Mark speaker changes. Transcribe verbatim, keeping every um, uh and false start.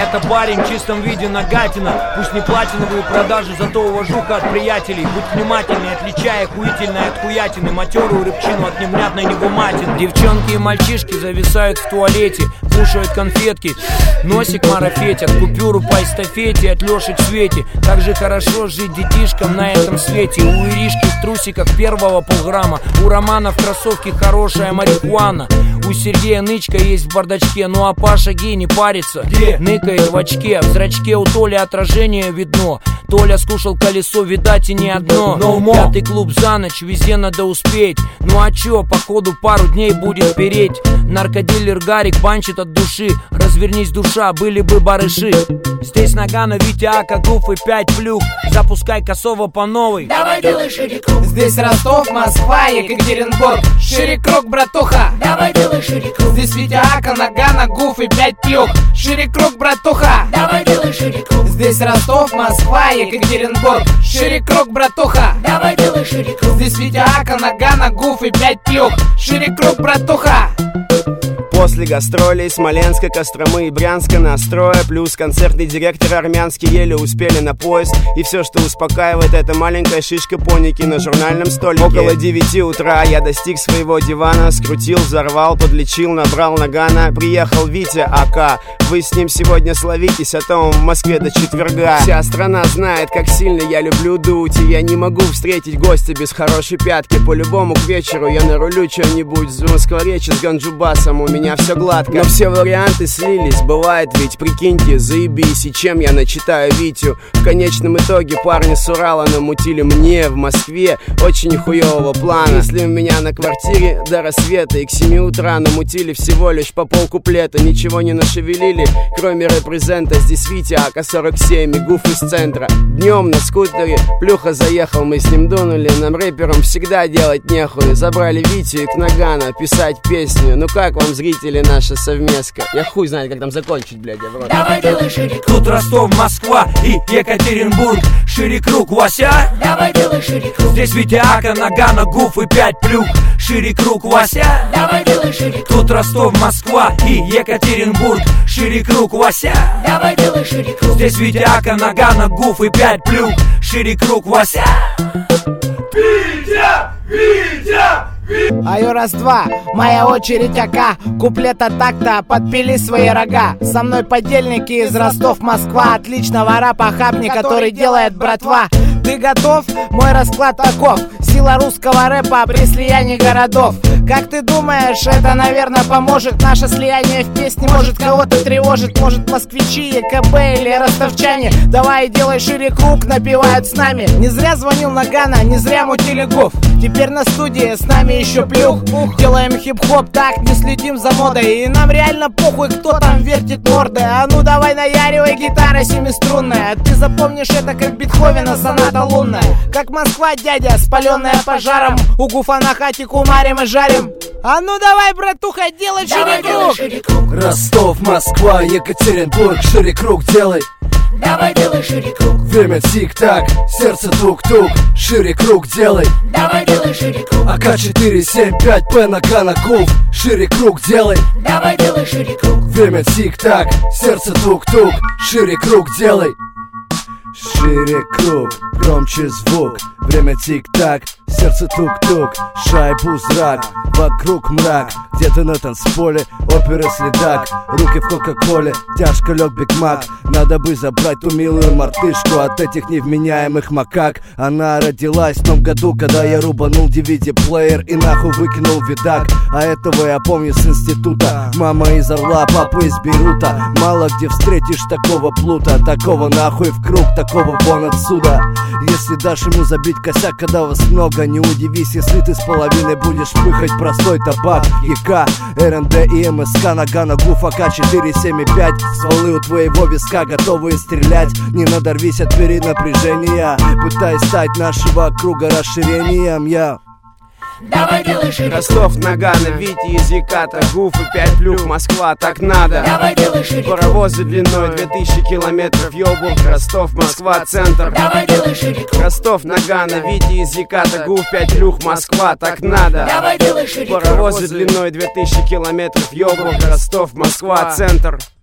Speaker 1: это парень в чистом виде Нагатина. Пусть не платиновые продажи, зато уважуха от приятелей. Будь внимательней, отличай охуительное от хуятины, матерую рыбчину от невнятной негуматины. Девчонки и мальчишки зависают в туалете, кушают конфетки, носик марафетят, купюру по эстафете от Лёши к Свете. Так же хорошо жить детишкам на этом свете. У Иришки в трусиках первого полграмма, у Романа в кроссовке хорошая марихуана, у Сергея нычка есть в бардачке. Ну а Паша гей не парится, где? Ныкает в очке. В зрачке у Толи отражение видно. Толя скушал колесо, видать и не одно. No more. Пятый клуб за ночь, везде надо успеть. Ну а чё, походу пару дней будет переть. Наркодилер Гарик банчит от души. Развернись, душа, были бы барыши. Здесь Нагано, Витя, Ака, Гуф и пять плюх. Запускай косово по новой.
Speaker 2: Давай делай шире круг.
Speaker 3: Здесь Ростов, Москва, Екатеринбург. Шире круг, братуха.
Speaker 2: Давай делай шире круг.
Speaker 3: Здесь Витя, Ака, Нагано, Гуф и пять плюх. Шире круг, братуха.
Speaker 2: Давай делай шире круг.
Speaker 3: Здесь Ростов, Москва, Екатеринбург. Шире круг, братуха.
Speaker 2: Давай делай шире круг.
Speaker 3: Здесь Витя, Ака, Нагано, Гуф и пять плюх. Шире круг, братуха.
Speaker 4: После гастролей Смоленска, Костромы и Брянска настроя, плюс концертный директор армянский, еле успели на поезд. И все, что успокаивает, это маленькая шишка поники на журнальном столике. Около девяти утра я достиг своего дивана, скрутил, взорвал, подлечил, набрал Нагано. Приехал Витя АК, вы с ним сегодня словитесь, а то он в Москве до четверга. Вся страна знает, как сильно я люблю дуть, и я не могу встретить гостя без хорошей пятки. По-любому к вечеру я нарулю что-нибудь с Москворечи, с Ганджубасом, у меня все гладко. Но все варианты слились, бывает ведь, прикиньте, заебись. И чем я начитаю Витю? В конечном итоге парни с Урала намутили мне в Москве очень хуевого плана. Если у меня на квартире до рассвета и к семи утра намутили всего лишь по полкуплета, ничего не нашевелили, кроме репрезента. Здесь Витя, Ака сорок семь и Гуф из центра. Днем на скутере Плюха заехал, мы с ним дунули. Нам рэперам всегда делать нехуй. Забрали Витю и к Нагано писать песню. Ну как вам, зрители, наша совместка? Я хуй знает, как там закончить, блядь, я в рот.
Speaker 2: Давай делай шире круг.
Speaker 1: Тут Ростов, Москва и Екатеринбург. Шире круг, Вася.
Speaker 2: Давай делай шире круг.
Speaker 1: Здесь Витя, Ака, Нагано, Гуф и пять плюх. Шире круг, Вася.
Speaker 2: Давай делай шире круг.
Speaker 1: Тут Ростов, Москва и Екатеринбург. Шире круг, Вася.
Speaker 2: Давай делай шире круг.
Speaker 1: Здесь Витя, Ака, Нагано, Гуф и пять плюх. Шире круг, Вася.
Speaker 5: Витя! Витя!
Speaker 3: Аю, раз-два, моя очередь, Ака. Куплета так-то, подпили свои рога. Со мной подельники из Ростов, Москва. Отличного рэпа хапни, который делает братва. Ты готов? Мой расклад таков. Сила русского рэпа при слиянии городов. Как ты думаешь, это, наверное, поможет? Наше слияние в песне может кого-то тревожит. Может, москвичи, ЕКБ или ростовчане. Давай делай шире круг, напевают с нами. Не зря звонил Нагано, не зря мутили Гуф. Теперь на студии с нами еще плюх. Делаем хип-хоп, так не следим за модой. И нам реально похуй, кто там вертит морды. А ну давай наяривай, гитара семиструнная. Ты запомнишь это как Бетховена соната лунная. Как Москва, дядя, спаленная пожаром. У Гуфа на хате кумарим и жарим. А ну давай, братуха, делай шире круг.
Speaker 2: шире круг.
Speaker 5: Ростов, Москва, Екатеринбург. Шире круг делай.
Speaker 2: Давай делай шире круг.
Speaker 5: Время тик-так, сердце тук-тук. Шире круг делай.
Speaker 2: Давай делай шире круг.
Speaker 5: АК четыре семь пять П Нагано Гуф. Шире круг делай.
Speaker 2: Давай делай шире круг.
Speaker 5: Время тик-так, сердце тук-тук. Шире круг делай. Шире круг, громче звук. Время тик-так, сердце тук-тук. Шайбу зрак, вокруг мрак. Где-то на танцполе, опера следак. Руки в кока-коле, тяжко лег Биг Мак. Надо бы забрать ту милую мартышку от этих невменяемых макак. Она родилась в том году, когда я рубанул ди ви ди-плеер и нахуй выкинул видак. А этого я помню с института. Мама из Орла, папа из Бейрута. Мало где встретишь такого плута. Такого нахуй в круг, такого вон отсюда. Если дашь ему забить косяк, когда вас много, не удивись, если ты с половиной будешь пыхать простой табак. ЕК, РНД и МСК, Нагано Гуф, АК четыре семь пять. Стволы у твоего виска готовые стрелять. Не надорвись от перенапряжения, пытаясь стать нашего круга расширением. Я
Speaker 2: Давай делай шире.
Speaker 4: Ростов, Нагано, Витя из Еката, Гуф и пять плюх, Москва, так надо.
Speaker 2: Давай делай шире.
Speaker 4: Паровозы длиной две тысячи километров, Йобург, Ростов, Москва, центр.
Speaker 2: Давай делай шире.
Speaker 4: Ростов, Нагано, Витя из Еката, Гуф, пять плюх, Москва, так надо.
Speaker 2: Давай делай шире.
Speaker 4: Паровозы длиной две тысячи километров, Йобург, Ростов, Москва, центр.